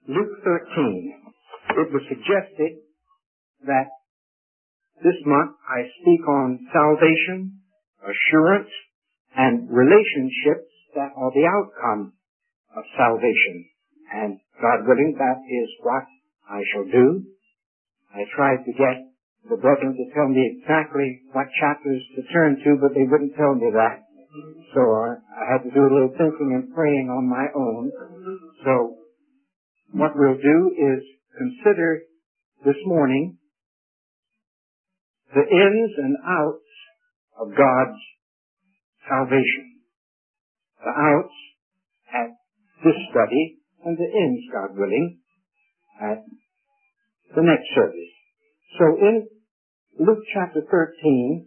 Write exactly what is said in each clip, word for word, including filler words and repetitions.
Luke thirteen. It was suggested that this month I speak on salvation, assurance, and relationships that are the outcome of salvation. And God willing, that is what I shall do. I tried to get the brethren to tell me exactly what chapters to turn to, but they wouldn't tell me that. So uh, I had to do a little thinking and praying on my own. So what we'll do is consider this morning the ins and outs of God's salvation. The outs at this study and the ins, God willing, at the next service. So in Luke chapter thirteen,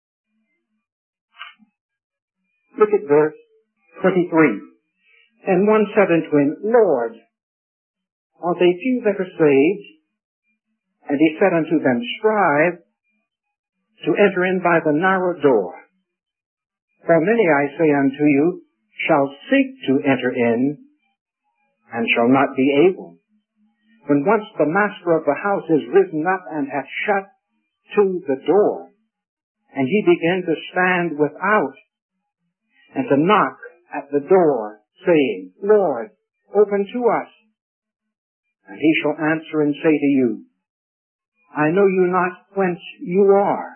look at verse twenty-three. And one said unto him, Lord, are they few that are saved? And he said unto them, Strive to enter in by the narrow door. For many, I say unto you, shall seek to enter in, and shall not be able. When once the master of the house is risen up and hath shut to the door, and ye begin to stand without, and to knock at the door, saying, Lord, open to us. And he shall answer and say to you, I know you not whence you are.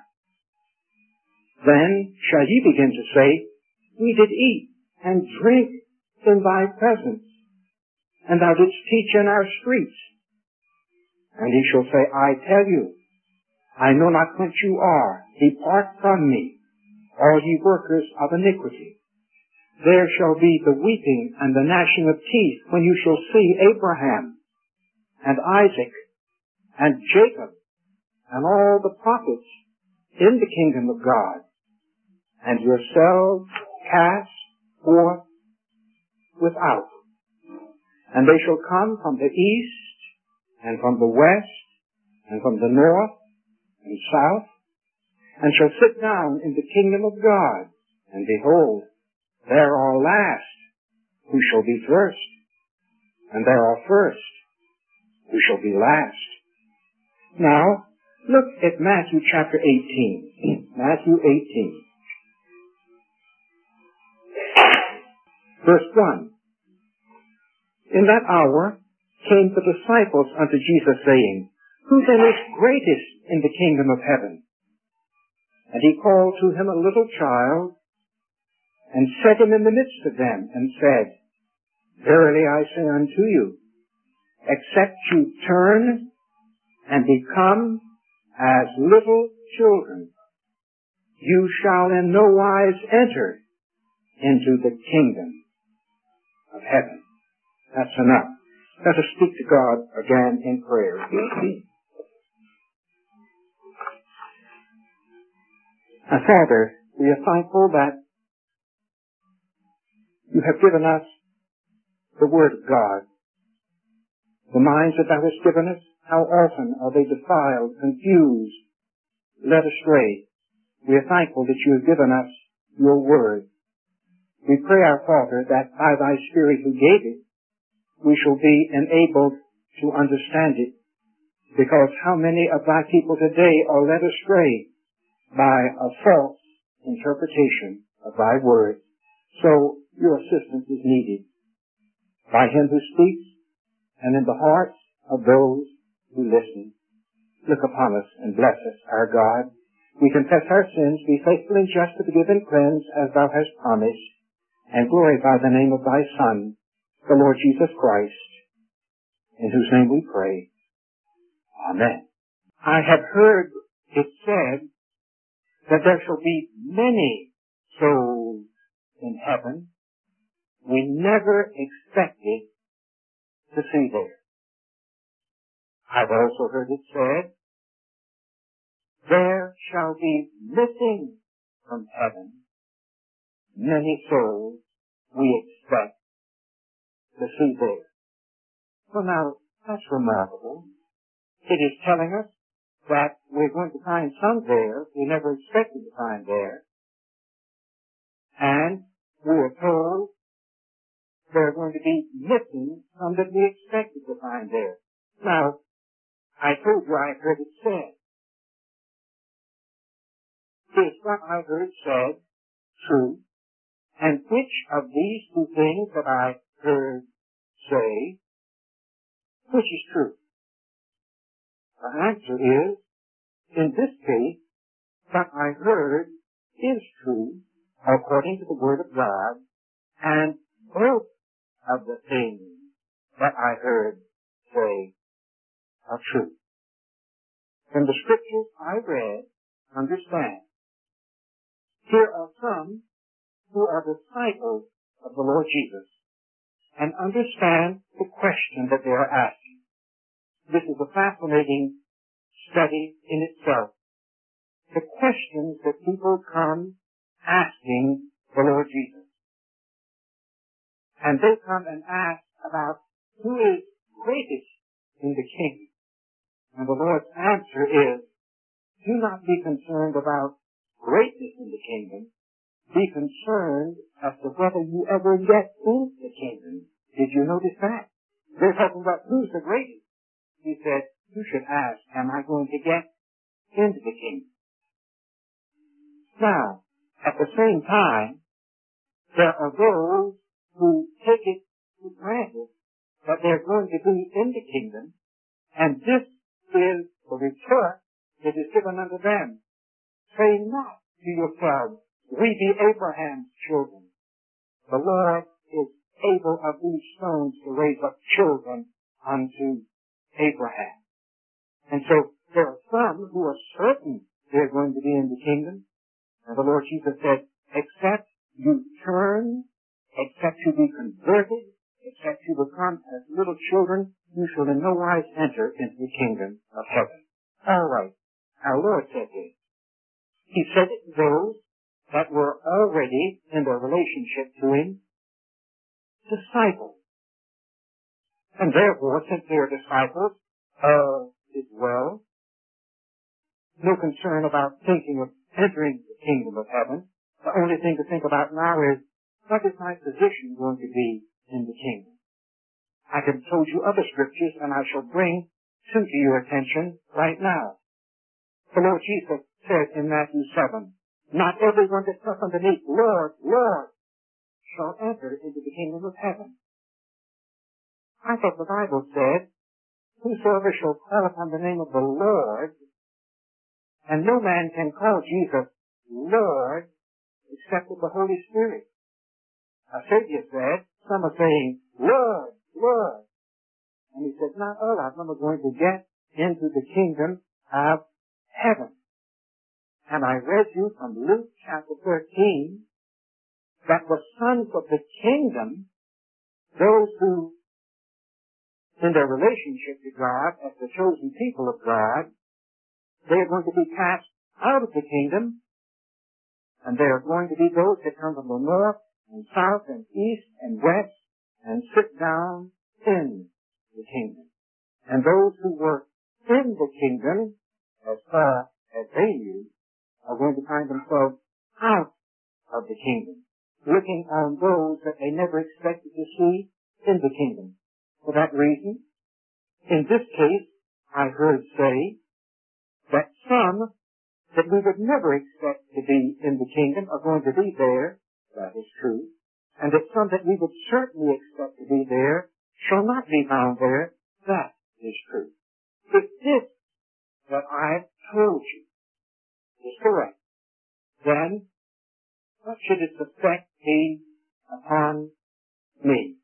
Then shall ye begin to say, We did eat and drink in thy presence, and thou didst teach in our streets. And he shall say, I tell you, I know not whence you are. Depart from me, all ye workers of iniquity. There shall be the weeping and the gnashing of teeth when you shall see Abraham and Isaac and Jacob and all the prophets in the kingdom of God, and yourselves cast forth without. And they shall come from the east, and from the west, and from the north, and south, and shall sit down in the kingdom of God. And behold, there are last who shall be first, and there are first who shall be last. Now, look at Matthew chapter eighteen. Matthew eighteen. Verse one. In that hour came the disciples unto Jesus, saying, Who then is greatest in the kingdom of heaven? And he called to him a little child, and set him in the midst of them, and said, Verily I say unto you, except you turn and become as little children, you shall in no wise enter into the kingdom of heaven. That's enough. Let us speak to God again in prayer. Our Father, we are thankful that you have given us the Word of God. The minds that thou hast given us, how often are they defiled, confused, led astray. We are thankful that you have given us your Word. We pray, our Father, that by thy Spirit who gave it, we shall be enabled to understand it, because how many of thy people today are led astray by a false interpretation of thy Word. So your assistance is needed by him who speaks and in the hearts of those who listen. Look upon us and bless us, our God. We confess our sins, be faithful and just to forgive and cleanse as thou hast promised, and glorify the name of thy Son, the Lord Jesus Christ, in whose name we pray. Amen. I have heard it said that there shall be many souls in heaven we never expected to see there. I've also heard it said, there shall be missing from heaven many souls we expect to see there. Well, now, that's remarkable. It is telling us that we're going to find some there we never expected to find there. And we are told there are going to be missing some that we expected defined there. Now, I told you I heard it said. Is what I heard said true? And which of these two things that I heard say, which is true? The answer is, in this case, what I heard is true according to the Word of God, and both of the things that I heard say are true. From the scriptures I read, understand, here are some who are disciples of the Lord Jesus and understand the question that they are asking. This is a fascinating study in itself. The questions that people come asking the Lord Jesus. And they come and ask about who is greatest in the kingdom. And the Lord's answer is, do not be concerned about greatness in the kingdom. Be concerned as to whether you ever get into the kingdom. Did you notice that? They're talking about who's the greatest. He said, you should ask, am I going to get into the kingdom? Now, at the same time, there are those who take it for granted that they're going to be in the kingdom, and this is the retort that is given unto them. Say not to yourselves, we be Abraham's children. The Lord is able of these stones to raise up children unto Abraham. And so there are some who are certain they're going to be in the kingdom. And the Lord Jesus said, except you turn, except you be converted, except you become as little children, you shall in no wise enter into the kingdom of heaven. All right. Our Lord said this. He said it to those that were already in their relationship to Him, disciples. And therefore, since they are disciples, uh, as well, no concern about thinking of entering the kingdom of heaven. The only thing to think about now is, what is my position going to be in the kingdom? I can told you other scriptures, and I shall bring two to your attention right now. The Lord Jesus said in Matthew seven, not everyone that saith unto me, Lord, Lord, shall enter into the kingdom of heaven. I thought the Bible said, whosoever shall call upon the name of the Lord, and no man can call Jesus Lord except with the Holy Spirit. Our Savior said, some are saying, Lord, Lord. And He said, not all of them are going to get into the kingdom of heaven. And I read you from Luke chapter thirteen that the sons of the kingdom, those who, in their relationship to God, as the chosen people of God, they are going to be cast out of the kingdom, and there are going to be those that come from the north and south and east and west and sit down in the kingdom. And those who were in the kingdom, as far as they knew, are going to find themselves out of the kingdom, looking on those that they never expected to see in the kingdom. For that reason, in this case, I heard say that some that we would never expect to be in the kingdom are going to be there. That is true. And that some that we would certainly expect to be there shall not be found there. That is true. If this that I told you is correct, then what should its effect be upon me?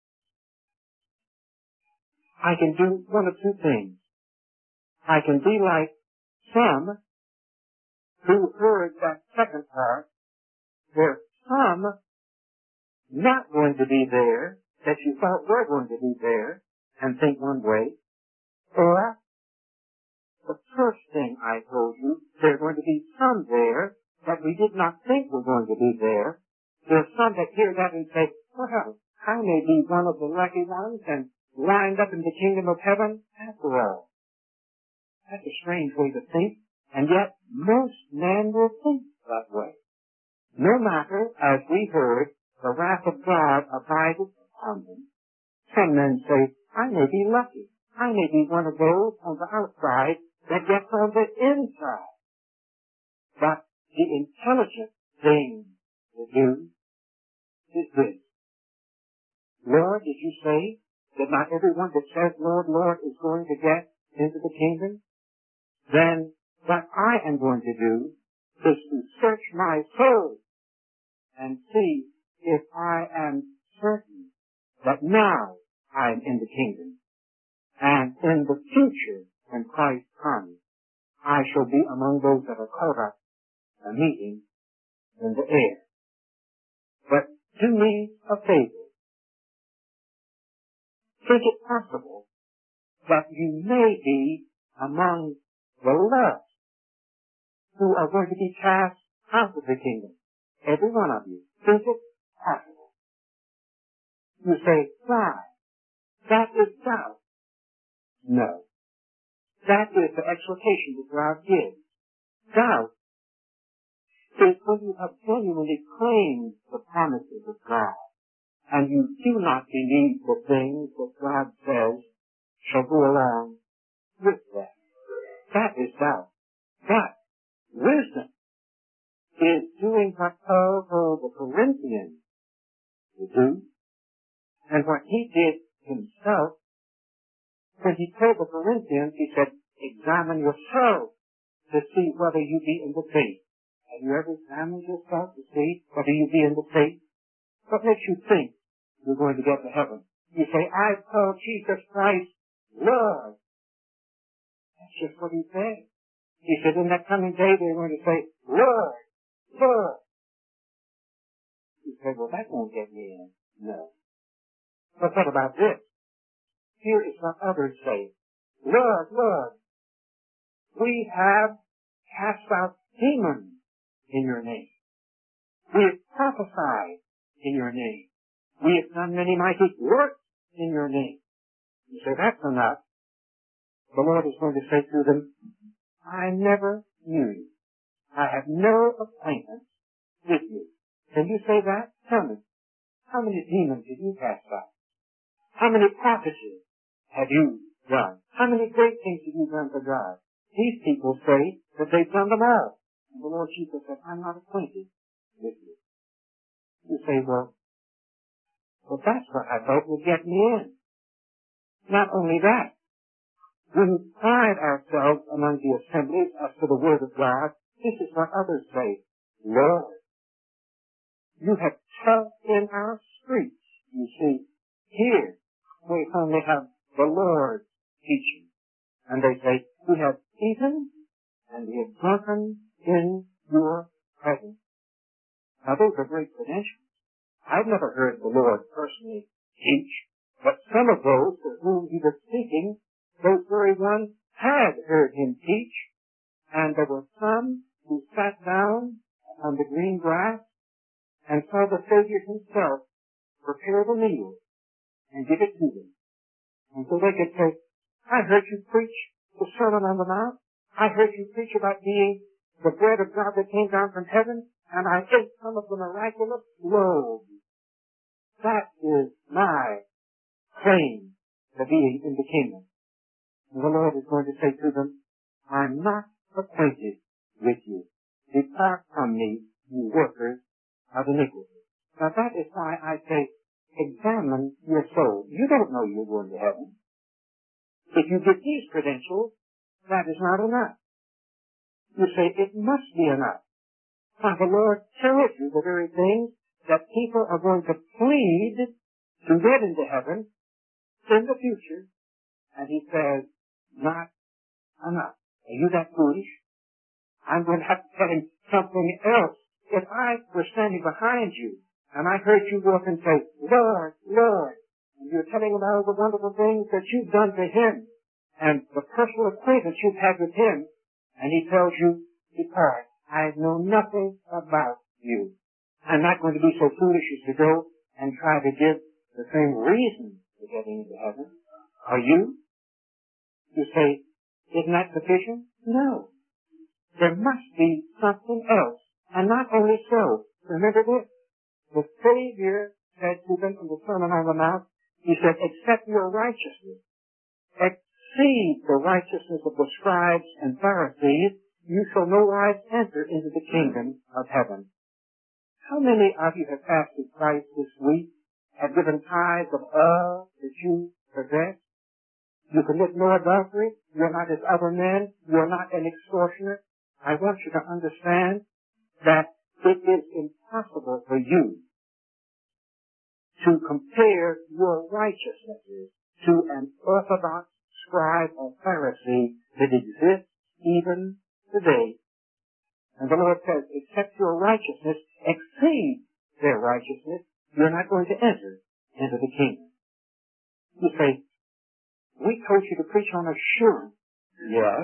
I can do one of two things. I can be like some who heard that second part, where some not going to be there that you thought were going to be there and think one way, or the first thing I told you, there are going to be some there that we did not think were going to be there. There are some that hear that and say, well, I may be one of the lucky ones and lined up in the kingdom of heaven after all. That's a strange way to think, and yet most men will think that way. No matter, as we heard, the wrath of God abideth upon them. Some men say, I may be lucky. I may be one of those on the outside that gets on the inside. But the intelligent thing to do is this. Lord, did you say that not everyone that says, Lord, Lord, is going to get into the kingdom? Then what I am going to do is to search my soul and see if I am certain that now I am in the kingdom. And in the future, when Christ comes, I shall be among those that are caught up a meeting in the air. But do me a favor. Think it possible that you may be among the last who are going to be cast out of the kingdom. Every one of you. Think it possible. You say, why? That is doubt. No. That is the exhortation that God gives. Doubt is when you have genuinely claimed the promises of God, and you do not believe the things that God says shall go along with that. That is doubt. But wisdom is doing what Paul told the Corinthians to do, and what he did himself. When he told the Corinthians, he said, examine yourself to see whether you be in the faith. Have you ever examined yourself to see whether you be in the faith? What makes you think you're going to get to heaven? You say, I call Jesus Christ Lord. That's just what he said. He said, in that coming day, they're going to say, Lord, Lord. You say, well, that won't get me in. No. But what about this? Here is what others say. Lord, Lord, we have cast out demons in your name. We have prophesied in your name. We have done many mighty works in your name. You say, that's enough. The Lord is going to say to them, I never knew you. I have no acquaintance with you. Can you say that? Tell me. How many demons did you cast out? How many prophecies have you done? How many great things have you done for God? These people say that they've done them all. And the Lord Jesus said, I'm not acquainted with you. You say, well, well, that's what I thought would get me in. Not only that, we pride ourselves among the assemblies as to the Word of God. This is what others say. Lord, you have taught in our streets. You see, here we only have the Lord teaching. And they say, we have eaten and we have drunken in your presence. Now those are great credentials. I've never heard the Lord personally teach, but some of those to whom he was speaking, those very ones had heard him teach, and there were some who sat down on the green grass and saw the Savior himself prepare the meal and give it to them. And so they could say, I heard you preach the Sermon on the Mount. I heard you preach about being the bread of God that came down from heaven, and I ate some of the miraculous loaves. That is my claim to being in the kingdom. And the Lord is going to say to them, I'm not acquainted with you. Depart from me, you workers of iniquity. Now that is why I say, examine your soul. You don't know you're going to heaven. If you get these credentials, that is not enough. You say, it must be enough. Now the Lord tells you the very things that people are going to plead to get into heaven in the future, and he says, not enough. Are you that foolish? I'm going to have to tell him something else. If I were standing behind you, and I heard you go up and say, Lord, Lord, and you're telling him all the wonderful things that you've done for him, and the personal acquaintance you've had with him, and he tells you, depart, I know nothing about you. I'm not going to be so foolish as to go and try to give the same reason for getting into heaven. Are you? You say, isn't that sufficient? No. There must be something else. And not only so, remember this, the Savior said to them in the Sermon on the Mount, He said, except your righteousness exceed the righteousness of the scribes and Pharisees, you shall no wise enter into the kingdom of heaven. How many of you have fasted Christ this week, have given tithes of all that you possess? You commit no adultery. You're not as other men. You're not an extortioner. I want you to understand that it is impossible for you to compare your righteousnesses to an orthodox scribe or Pharisee that exists even today. And the Lord says, except your righteousness exceeds their righteousness, you're not going to enter into the kingdom. You say, we told you to preach on assurance. Yes.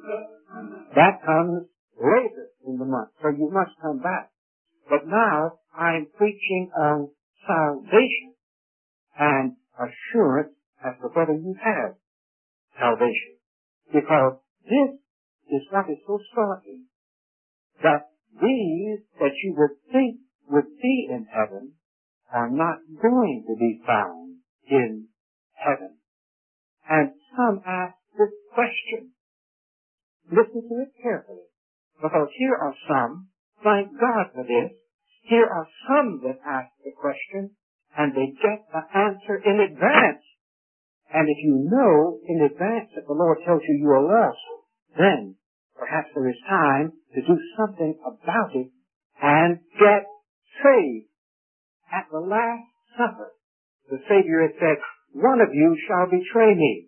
That comes later in the month, so you must come back. But now I'm preaching on salvation and assurance as to whether you have salvation. Because this is what is so startling, that these that you would think would be in heaven are not going to be found in heaven. And some ask this question. Listen to it carefully, because here are some, thank God for this, here are some that ask the question, and they get the answer in advance. And if you know in advance that the Lord tells you you are lost, then perhaps there is time to do something about it and get saved. At the Last Supper, the Savior had said, one of you shall betray me.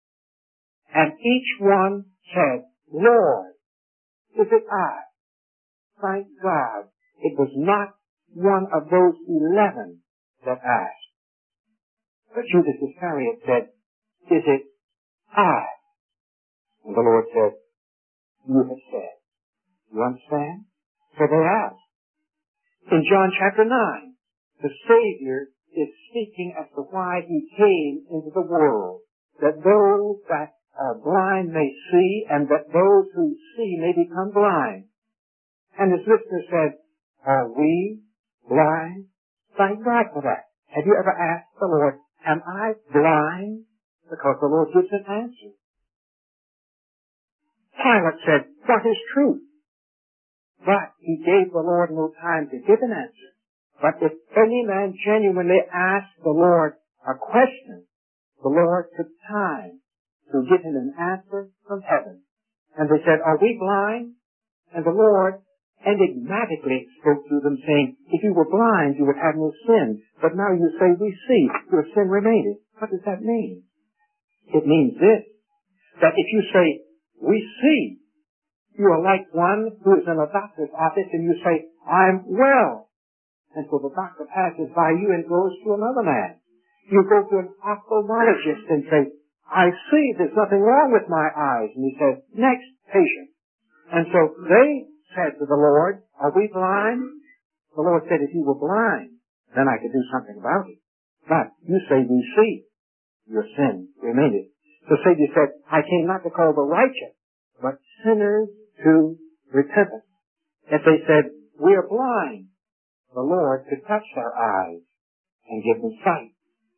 And each one said, Lord, is it I? Thank God, it was not one of those eleven that asked. But Judas Iscariot said, is it I? And the Lord said, you have said. You understand? So they asked. In John chapter nine, the Savior is speaking as to why he came into the world, that those that are blind may see, and that those who see may become blind. And his listeners said, are we blind? Thank God for that. Have you ever asked the Lord, am I blind? Because the Lord gives an answer. Pilate said, what is truth? But he gave the Lord no time to give an answer. But if any man genuinely asked the Lord a question, the Lord took time to give him an answer from heaven. And they said, are we blind? And the Lord enigmatically spoke to them, saying, if you were blind, you would have no sin. But now you say, we see, your sin remaineth. What does that mean? It means this, that if you say, we see, you are like one who is in a doctor's office and you say, I'm well. And so the doctor passes by you and goes to another man. You go to an ophthalmologist and say, I see there's nothing wrong with my eyes. And he says, next patient. And so they said to the Lord, are we blind? The Lord said, if you were blind, then I could do something about it. But you say we see. Your sin remaineth. The Savior said, I came not to call the righteous, but sinners to repentance. If they said, we are blind, the Lord could touch their eyes and give them sight.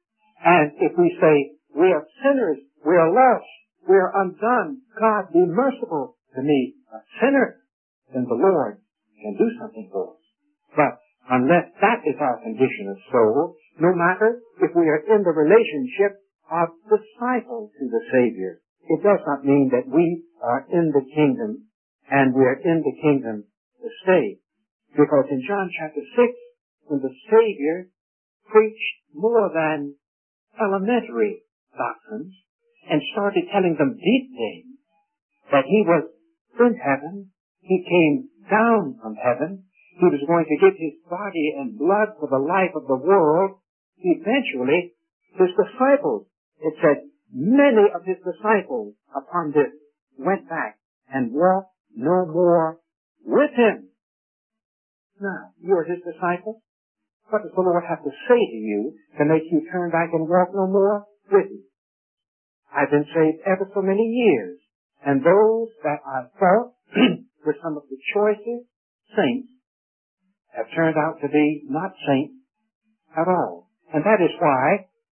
And if we say, we are sinners, we are lost, we are undone, God be merciful to me, a sinner, then the Lord can do something for us. But unless that is our condition of soul, no matter if we are in the relationship of disciple to the Savior, it does not mean that we are in the kingdom and we are in the kingdom to stay. Because in John chapter six, when the Savior preached more than elementary doctrines and started telling them deep things, that he was in heaven, he came down from heaven, he was going to give his body and blood for the life of the world, eventually his disciples, it said, many of his disciples upon this went back and walked no more with him. Now, you are his disciples. What does the Lord have to say to you to make you turn back and walk no more with him? I've been saved ever so many years, and those that I thought were some of the choicest saints have turned out to be not saints at all. And that is why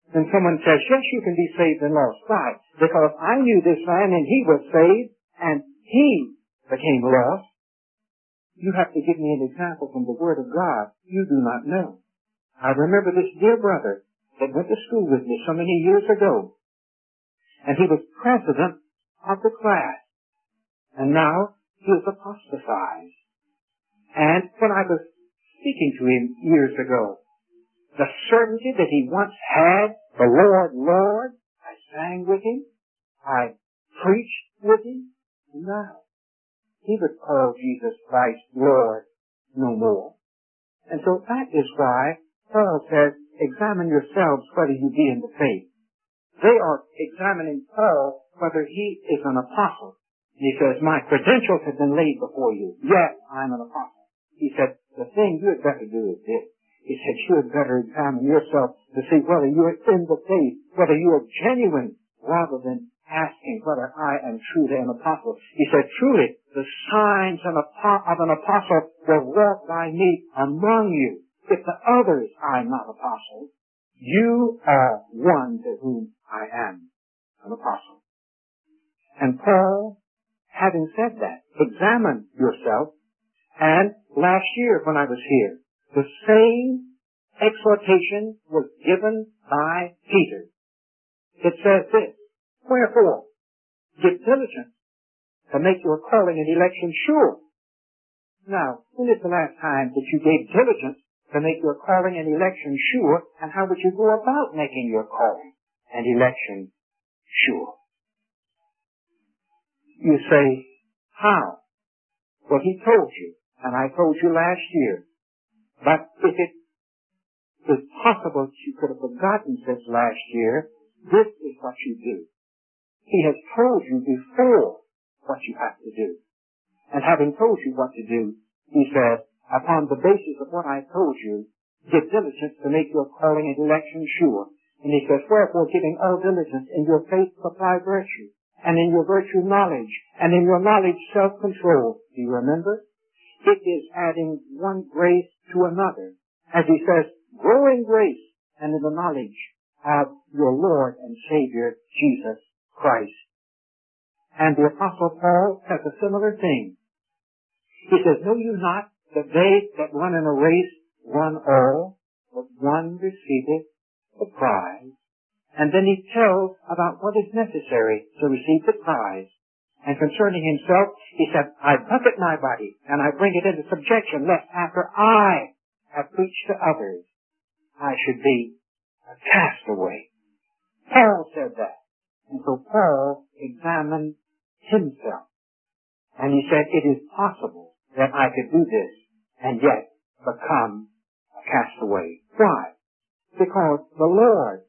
Then someone says, yes, you can be saved and lost. Why? Because I knew this man and he was saved and he became lost. You have to give me an example from the Word of God. You do not know. I remember this dear brother that went to school with me so many years ago. And he was president of the class. And now he is apostatized. And when I was speaking to him years ago, the certainty that he once had, the Lord, Lord, I sang with him, I preached with him, and now he would call Jesus Christ Lord no more. And so that is why Paul says, examine yourselves whether you be in the faith. They are examining Paul whether he is an apostle. He says, my credentials have been laid before you. Yes, I'm an apostle. He said, the thing you had better do is this. He said, you had better examine yourself to see whether you are in the faith, whether you are genuine, rather than asking whether I am truly an apostle. He said, truly, the signs of an apostle will walk by me among you. If to others I am not apostle, you are one to whom I am an apostle. And Paul, having said that, examine yourself. And last year when I was here, the same exhortation was given by Peter. It says this, wherefore, give diligence to make your calling and election sure. Now, when is the last time that you gave diligence to make your calling and election sure, and how would you go about making your calling and election sure? You say, how? Well, he told you, and I told you last year. But if it is possible that you could have forgotten since last year, this is what you do. He has told you before what you have to do. And having told you what to do, he said, upon the basis of what I told you, give diligence to make your calling and election sure. And he says, wherefore giving all diligence, in your faith supply virtue, and in your virtue knowledge, and in your knowledge self-control. Do you remember? It is adding one grace to another. As he says, grow in grace and in the knowledge of your Lord and Savior, Jesus Christ. And the Apostle Paul says a similar thing. He says, know you not that they that run in a race run all, but one receiveth the prize. And then he tells about what is necessary to receive the prize. And concerning himself, he said, I buffet my body, and I bring it into subjection, lest after I have preached to others, I should be a castaway. Paul said that. And so Paul examined himself. And he said, it is possible that I could do this and yet become a castaway. Why? Because the Lord,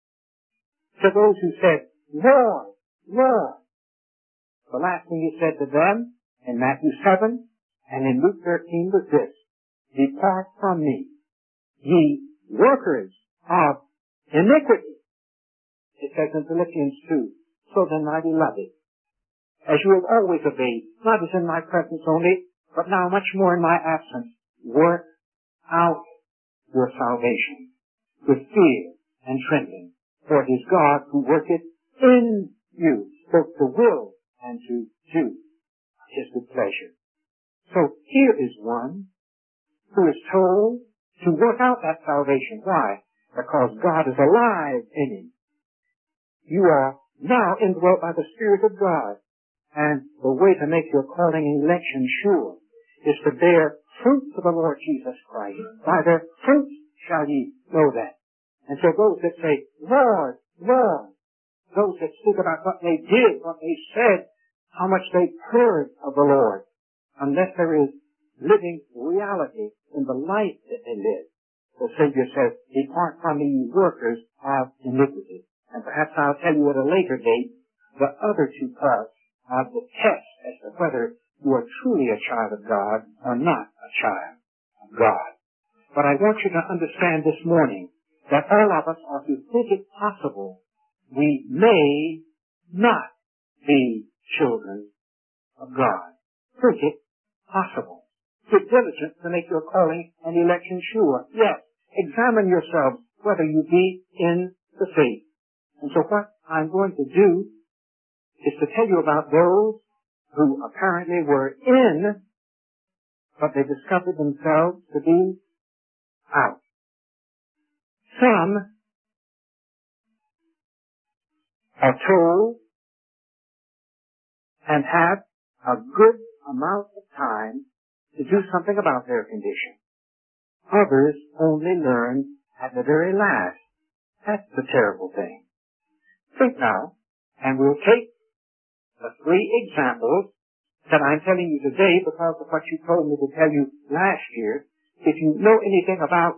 to those who said, Lord, Lord, the last thing he said to them in Matthew seven and in Luke thirteen was this, depart from me, ye workers of iniquity. It says in Philippians two, so then my beloved, as you have always obeyed, not as in my presence only, but now much more in my absence, work out your salvation with fear and trembling. For it is God who worketh in you, both to will and to do his good pleasure. So here is one who is told to work out that salvation. Why? Because God is alive in him. You are now indwelt by the Spirit of God. And the way to make your calling and election sure is to bear fruit for the Lord Jesus Christ. By their fruits shall ye know that. And so those that say, Lord, Lord, those that speak about what they did, what they said, how much they heard of the Lord, unless there is living reality in the life that they live. The Savior says, depart from me, you workers of iniquity. And perhaps I'll tell you at a later date the other two parts of the test as to whether you are truly a child of God or not a child of God. But I want you to understand this morning that all of us are to think it possible we may not be children of God. Think it possible. Give diligence to make your calling and election sure. Yes, examine yourselves whether you be in to see. And so what I'm going to do is to tell you about those who apparently were in, but they discovered themselves to be out. Some are told and have a good amount of time to do something about their condition. Others only learn at the very last. That's the terrible thing. Think now, and we'll take the three examples that I'm telling you today because of what you told me to tell you last year. If you know anything about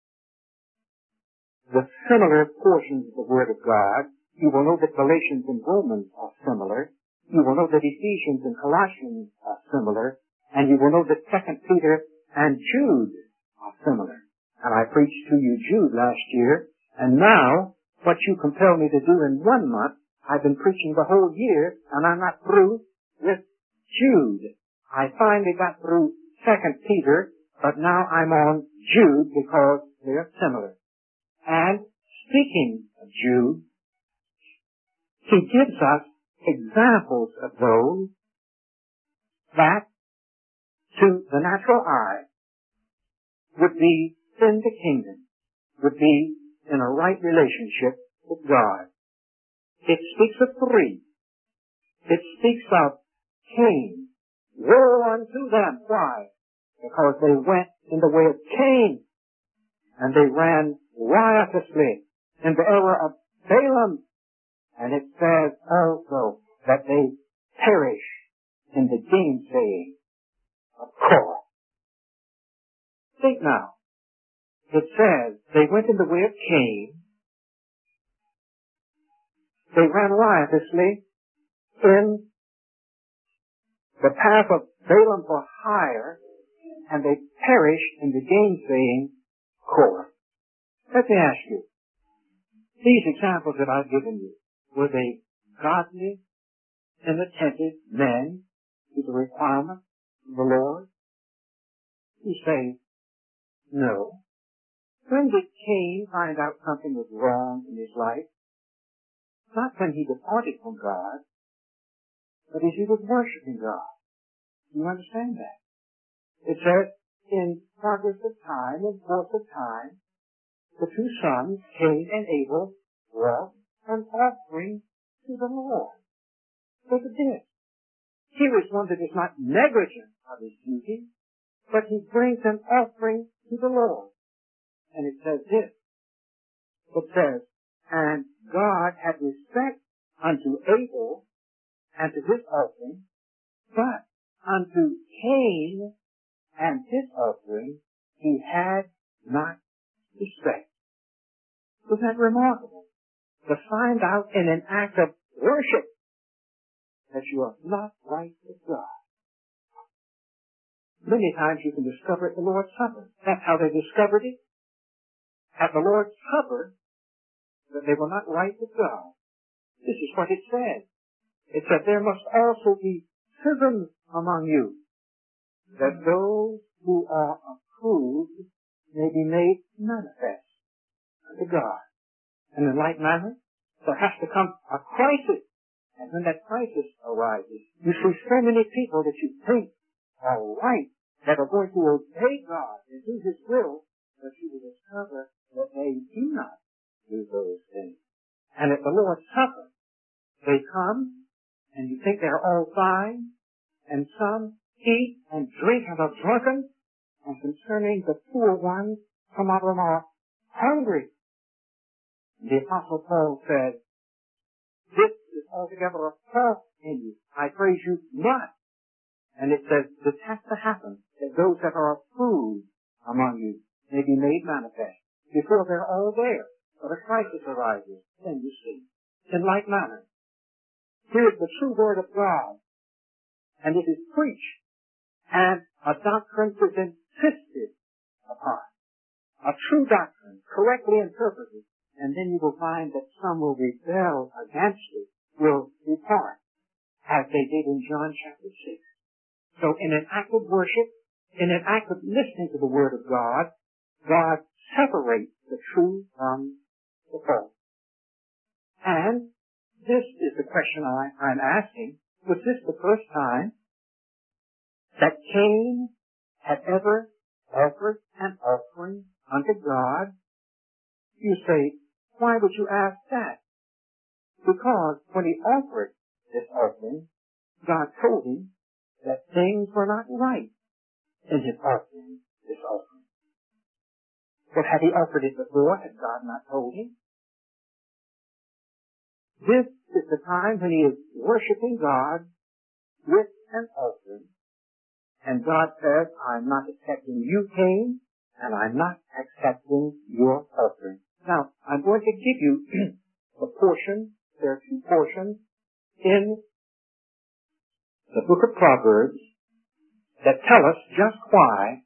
the similar portions of the Word of God, you will know that Galatians and Romans are similar. You will know that Ephesians and Colossians are similar. And you will know that Second Peter and Jude are similar. And I preached to you Jude last year. And now, what you compel me to do in one month, I've been preaching the whole year, and I'm not through with Jude. I finally got through Second Peter, but now I'm on Jude because they're similar. And speaking of Jude, he gives us examples of those that, to the natural eye, would be in the kingdom, would be in a right relationship with God. It speaks of three. It speaks of Cain. Woe unto them. Why? Because they went in the way of Cain, and they ran riotously in the error of Balaam. And it says also that they perish in the gainsaying of Korah. Think now. It says they went in the way of Cain. They ran riotously in the path of Balaam for hire, and they perished in the gainsaying Korah. Let me ask you, these examples that I've given you, were they godly, inattentive men to the requirements of the Lord? You say, no. When did Cain find out something was wrong in his life? Not when he departed from God, but as he was worshiping God. Do you understand that? It says, in progress of time, in course of time, the two sons, Cain and Abel, brought an offering to the Lord. Look at this. Here is one that is not negligent of his duty, but he brings an offering to the Lord. And it says this. It says, and God had respect unto Abel and to his offering, but unto Cain and his offering he had not respect. Isn't that remarkable? To find out in an act of worship that you are not right with God. Many times you can discover it at the Lord's Supper. That's how they discovered it. At the Lord's Supper, that they were not right with God. This is what it said. It said, there must also be schisms among you, that those who are approved may be made manifest unto God. And in like manner, there has to come a crisis. And when that crisis arises, you see so many people that you think are right, that are going to obey God and do His will, but you will discover that they do not do those things. And at the Lord's Supper, they come, and you think they're all fine, and some eat and drink and are drunken, and concerning the poor ones, some of them are hungry. The Apostle Paul said, this is altogether a fault in you. I praise you not. And it says, this has to happen, that those that are approved among you may be made manifest. Before they're all there, but a crisis arises, then you see. In like manner, here is the true word of God, and it is preached, and a doctrine is insisted upon. A true doctrine, correctly interpreted, and then you will find that some will rebel against it, will depart, as they did in John chapter six. So in an act of worship, in an act of listening to the Word of God, God separates the true from the false. this is the question I, I'm asking. Was this the first time that Cain had ever offered an offering unto God? You say, why would you ask that? Because when he offered this offering, God told him that things were not right in his offering, this offering. But had he offered it before? Had God not told him? This is the time when he is worshiping God with an offering. And God says, I'm not accepting you, Cain, and I'm not accepting your offering. Now, I'm going to give you a portion, there are two portions in the book of Proverbs that tell us just why.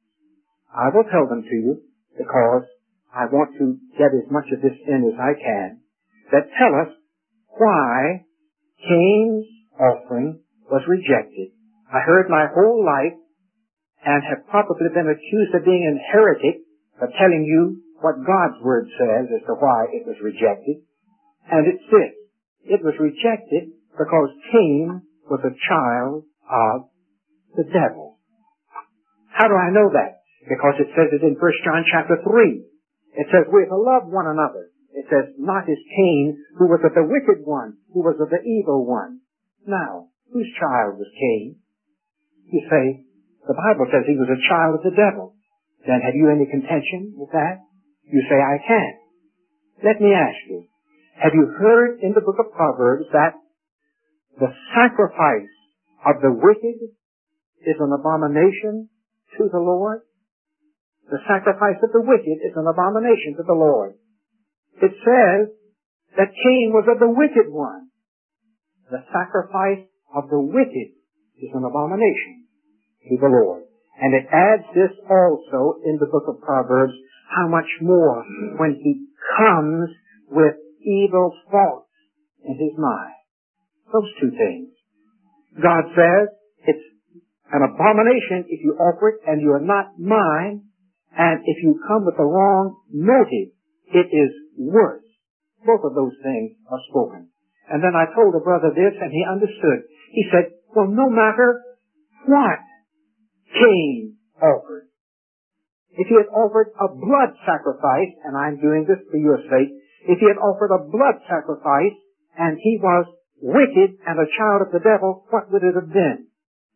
I will tell them to you because I want to get as much of this in as I can, that tell us why Cain's offering was rejected. I heard my whole life and have probably been accused of being a heretic for telling you what God's Word says as to why it was rejected. And it's this. It was rejected because Cain was a child of the devil. How do I know that? Because it says it in First John chapter three. It says we're to love one another. It says not as Cain, who was of the wicked one, who was of the evil one. Now, whose child was Cain? You say, the Bible says he was a child of the devil. Then have you any contention with that? You say, I can't. Let me ask you, have you heard in the book of Proverbs that the sacrifice of the wicked is an abomination to the Lord? The sacrifice of the wicked is an abomination to the Lord. It says that Cain was of the wicked one. The sacrifice of the wicked is an abomination to the Lord. And it adds this also in the book of Proverbs, how much more when he comes with evil thoughts in his mind. Those two things. God says it's an abomination if you offer it and you are not mine, and if you come with the wrong motive, it is worse. Both of those things are spoken. And then I told the brother this, and he understood. He said, well, no matter what Cain offered, if he had offered a blood sacrifice, and I'm doing this for your sake, if he had offered a blood sacrifice, and he was wicked and a child of the devil, what would it have been?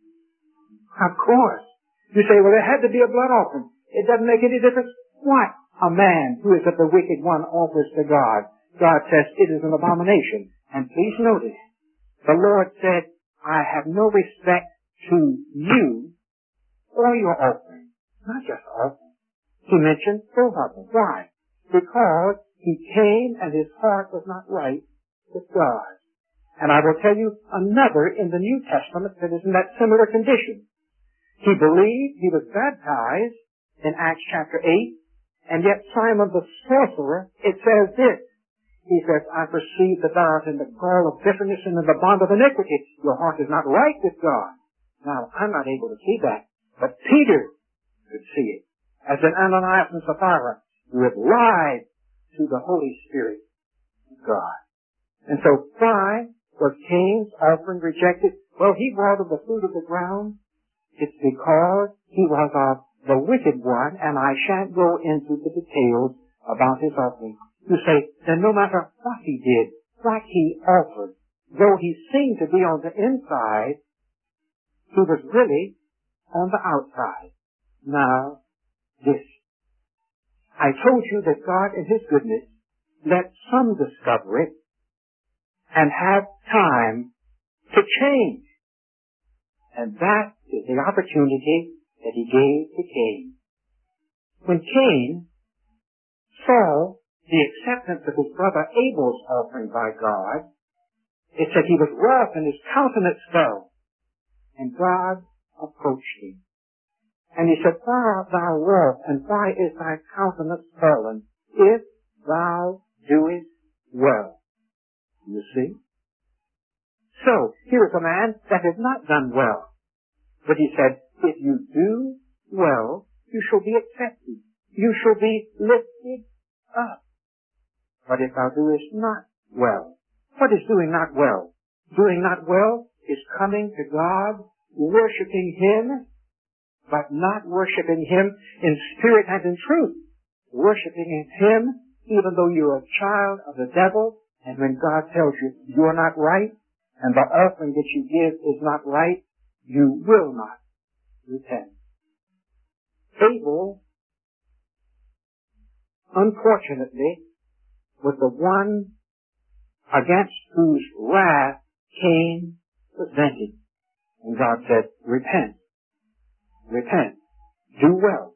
Of course. You say, well, there had to be a blood offering. It doesn't make any difference what a man who is of the wicked one offers to God. God says it is an abomination. And please notice, the Lord said, I have no respect to you or your offering. Not just offering. He mentioned both of them. Why? Because he came and his heart was not right with God. And I will tell you another in the New Testament that is in that similar condition. He believed, he was baptized in Acts chapter eight, and yet Simon the sorcerer, it says this. He says, I perceive that thou art in the gall of bitterness and in the bond of iniquity. Your heart is not right with God. Now, I'm not able to see that, but Peter could see it. As in Ananias and Sapphira, who had lied to the Holy Spirit of God. And so why was Cain's offering rejected? Well, he brought of the fruit of the ground. It's because he was of the wicked one, and I shan't go into the details about his offering. You say, then no matter what he did, what he offered, though he seemed to be on the inside, he was really on the outside. Now, this. I told you that God in his goodness let some discover it and have time to change. And that is the opportunity that he gave to Cain. When Cain saw the acceptance of his brother Abel's offering by God, it said he was wroth and his countenance fell. And God approached him. And he said, why art thou wroth, and why is thy countenance fallen, if thou doest well? You see? So, here is a man that had not done well. But he said, if you do well, you shall be accepted. You shall be lifted up. But if thou doest not well, What is doing not well? Doing not well is coming to God, worshiping Him, but not worshiping Him in spirit and in truth. Worshiping Him even though you're a child of the devil, and when God tells you you're not right, and the offering that you give is not right, you will not repent. Abel, unfortunately, was the one against whose wrath Cain was venting. And God said, repent. Repent. Do well.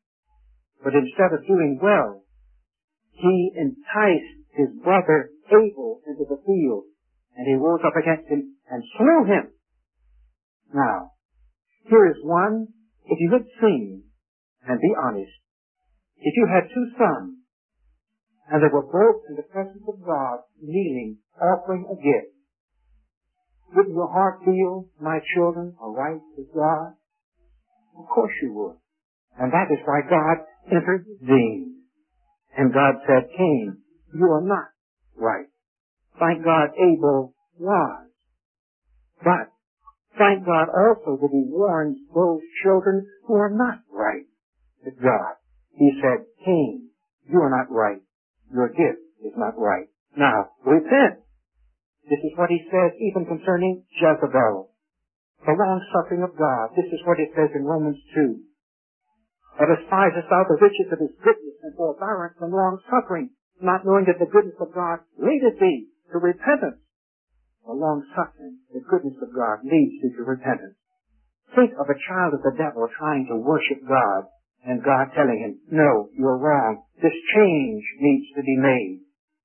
But instead of doing well, he enticed his brother Abel into the field, and he rose up against him and slew him. Now, here is one, if you had seen, and be honest, if you had two sons, and they were both in the presence of God, kneeling, offering a gift, wouldn't your heart feel, my children are right with God? Of course you would. And that is why God intervened. And God said, Cain, you are not right. Thank God Abel was. But thank God also that He warns those children who are not right with God. He said, Cain, you are not right. Your gift is not right. Now, repent. This is what He says even concerning Jezebel. The long-suffering of God. This is what it says in Romans two. Or despisest thou the riches of His goodness and forbearance and long-suffering, not knowing that the goodness of God leadeth thee to repentance. The long-suffering, the goodness of God leads thee to repentance. Think of a child of the devil trying to worship God, and God telling him, no, you're wrong. This change needs to be made.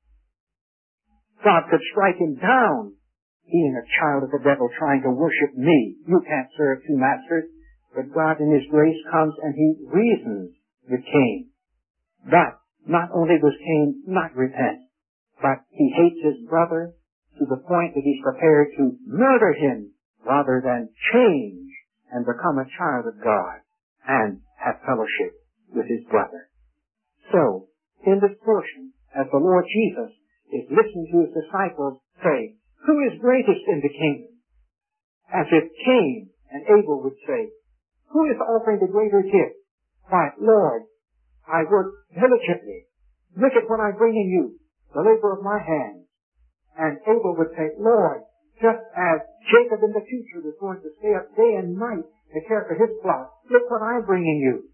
God could strike him down, being a child of the devil trying to worship me. You can't serve two masters. But God in His grace comes and He reasons with Cain. But not only does Cain not repent, but he hates his brother to the point that he's prepared to murder him rather than change and become a child of God and have fellowship with his brother. So, in this portion, as the Lord Jesus is listening to His disciples say, who is greatest in the kingdom? As if Cain and Abel would say, who is offering the greater gift? Why, Lord, I work diligently. Look at what I'm bringing you, the labor of my hands. And Abel would say, Lord, just as Jacob in the future was going to stay up day and night to care for his flock, look what I'm bringing you.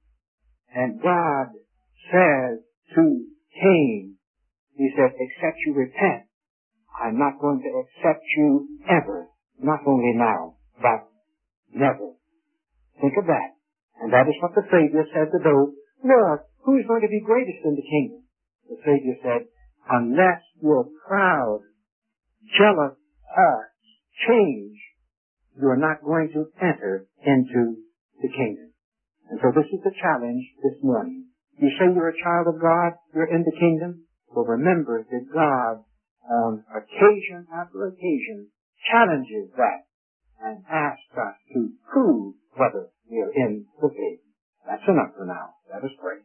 And God says to Cain, He said, except you repent, I'm not going to accept you ever, not only now, but never. Think of that. And that is what the Savior said to those, Lord, who is going to be greatest in the kingdom? The Savior said, unless your proud, jealous hearts change, you are not going to enter into the kingdom. And so this is the challenge this morning. You say you're a child of God, you're in the kingdom. Well, remember that God, on occasion after occasion, challenges that and asks us to prove whether we are in the faith. That's enough for now. Let us pray.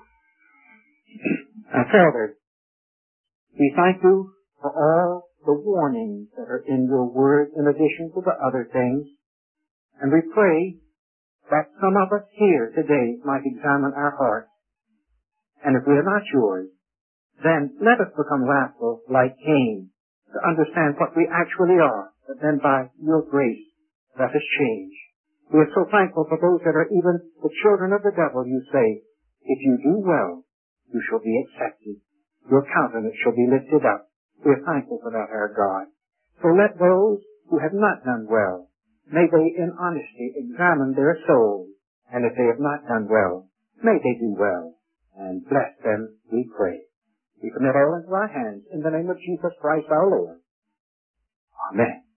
And Father, we thank You for all the warnings that are in Your word in addition to the other things. And we pray that some of us here today might examine our hearts. And if we are not Yours, then let us become wrathful like Cain to understand what we actually are. But then by Your grace, let us change. We are so thankful for those that are even the children of the devil. You say, if you do well, you shall be accepted. Your countenance shall be lifted up. We are thankful for that, our God. So let those who have not done well, may they in honesty examine their souls. And if they have not done well, may they do well. And bless them, we pray. We commit all into Thy hands in the name of Jesus Christ our Lord. Amen.